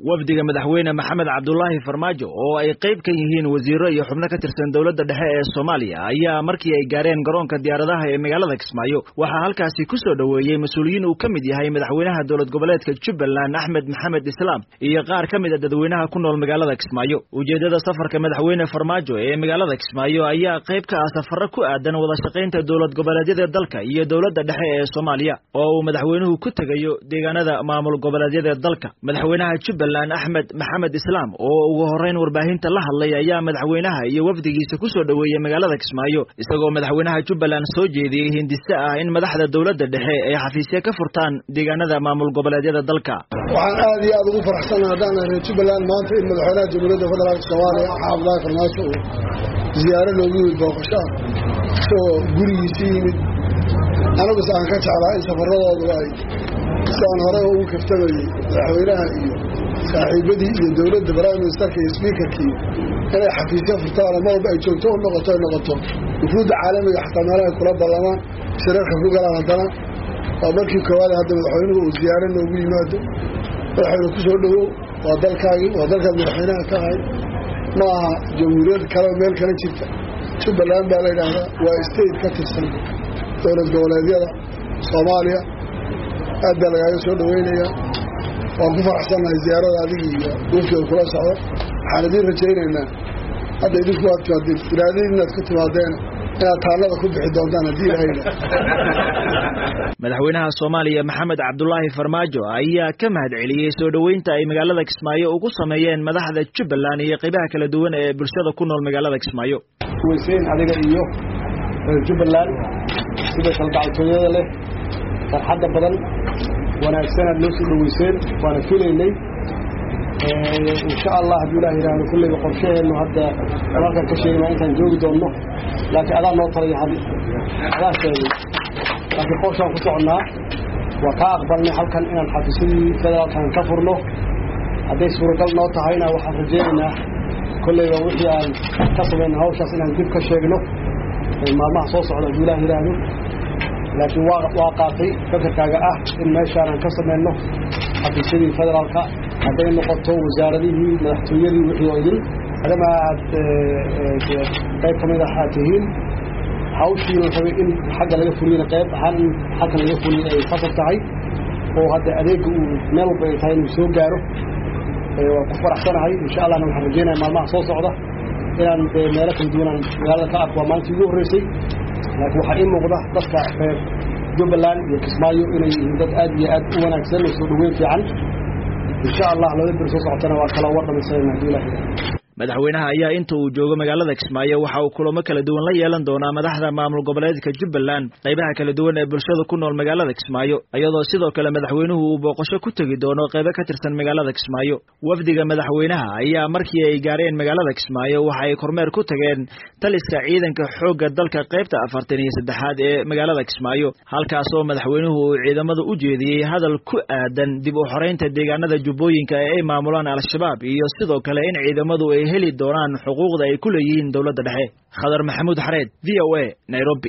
wafdiga madaxweyne Maxamed Cabdullaahi Farmaajo oo ay qayb ka yihiin wasiiro iyo xubno ka tirsan dawladda dhexe ee Soomaaliya ayaa markii ay gaareen garoonka diyaaradaha ee magaalada Kismaayo waxa halkaasi ku soo dhaweeyay mas'uuliyiin uu kamid yahay madaxweynaha dawlad goboleedka Jubbaland Axmed Maxamed Islaam iyo qaar kamid ah dadweynaha ku nool magaalada Kismaayo. Ujeedada safarka madaxweyne Farmaajo ee magaalada Kismaayo ayaa qayb ka ah safar ku aadan wada shaqaynta dawlad goboleedyada dalka iyo dawladda dhexe ee Soomaaliya oo uu madaxweynuhu ku tagayo deegaanada maamul goboleedyada dalka. madaxweynaha Jubbaland Axmed Maxamed Islaam oo ugu horeyn warbaahinta la hadlay ayaa madaxweynaha iyo wafdigiisa ku soo dhaweeyay magaalada Kismaayo isagoo madaxweynaha Jubbaland soo jeediyay hindise ah in madaxda dawladda dhexe ay xafiisyo ka furtaan deegaanada maamul goboleedyada dalka. waxaan aad iyo aad ugu faraxsanahay haddaan reer Jubbaland maanta in madaxweynaha Jamhuuriyadda Federaalka Soomaaliya Cabdullaahi Farmaajo ziyaaro loogu yimid booqasho soo gurigiisa yimid anagu saan ka jeclaa in safaradoodu ay saan hore ugu kaftamayay madaxweynaha iyo saaxiibadii iyo dawladda prime ministerka iyo speakerkii inay xafiisyo furtaan ama walba ay joogto u noqoto wufuudda caalamiga xataa meelaha kula ballamaan shirarka ku galaan haddana waa markii koowaad hadda madaxweynuhu uu ziyaaro noogu yimaado madaxweyne ku soo dhawow waa dalkaagii waa dalkaad madaxweynaha ka ahay ma aha jamhuuriyad kale meel kala jirta Jubbaland baa la yidhaahdaa waa state ka tirsan dawlad goboleedyada Soomaaliya aad baa lagaaga soo dhaweynayaa waan ku faraxsanahay ziyaarada adiga iyo wafdiga kula socdo waxaan idiin rajaynaynaa hadda idinku waad timaadeen iraadadii inaad ka timaadeen inaad taallada ku bixi doontaan haddii lahayna. madaxweynaha Soomaaliya Maxamed Cabdullaahi Farmaajo ayaa ka mahadceliyay soo dhaweynta ay magaalada Kismaayo ugu sameeyeen madaxda Jubbaland iyo qaybaha kala duwan ee bulshada ku nool magaalada Kismaayo. weyseen adiga iyo Jubbaland sida kalgacaltooyada leh farxadda badan wanaagsan aad loo soo dhaweyseen waana filaynay insha Allah haddii Ilaahay yiraahdo kulli qorsheenu hadda halkan ka sheegay intaan joogi doono laakiin adaa noo talay adaa sheegay laakiin qorshaan ku soconaa waa ka aqbalnay halkan inaan xafiisyadii federaalkan ka furno hadday suuragal noo tahayna waxaan rajaynaynaa kulli wixii aan ka sameeyno hawshaas inaan dib ka sheegno maalmaha soo socda haddii Ilaahay yiraahdo laakiin waa qaatay fikirkaaga ah in meeshaan aan ka sameeyno xafiisyadii federaalka hadday noqoto wasaaradihii madaxtooyadii wixii oo idin adama aad qayb ka mid ah tihiin hawshii la rabay in xagga laga fuliyay qayb ahaan xagga laga fuliyay ay fasal tahay oo hadda adeega uu meel walba ay tahay inuu soo gaaro waa ku faraxsanahay insha Allah waxaan rajaynayaa maalmaha soo socda inaan meelo kala duwan magaalada ka arko maalintii ugu horeysay laakiin waxaa ii muuqda dadka reer Jubbaland iyo Kismaayo inay yihiin dad aad iyo aad u wanaagsan oo soo dhaweyn fiican insha Allah loo dirso socotana waa kala wadamaysayna Ilaahay. madaxweynaha ayaa inta uu joogo magaalada Kismaayo waxa uu kulamo kala duwan la yeelan doonaa madaxda maamul goboleedka Jubbaland qaybaha kala duwan ee bulshada ku nool magaalada Kismaayo iyadoo sidoo kale madaxweynuhu uu booqasho ku tagi doono qaybo ka tirsan magaalada Kismaayo. wafdiga madaxweynaha ayaa markii ay gaareen magaalada Kismaayo waxa ay kormeer ku tageen taliska ciidanka xoogga dalka qaybta 43aad ee magaalada Kismaayo halkaas oo madaxweynuhu uu ciidamada u jeediyay hadal ku aadan dib u xoreynta deegaanada Jubbooyinka ee ay maamulaan Al-Shabaab iyo sidoo kale in ciidamadu ay heli doonaan xuquuqda ay ku leeyihiin dawladda dhexe. Khadar Maxamuud Xareed VOA Nairobi.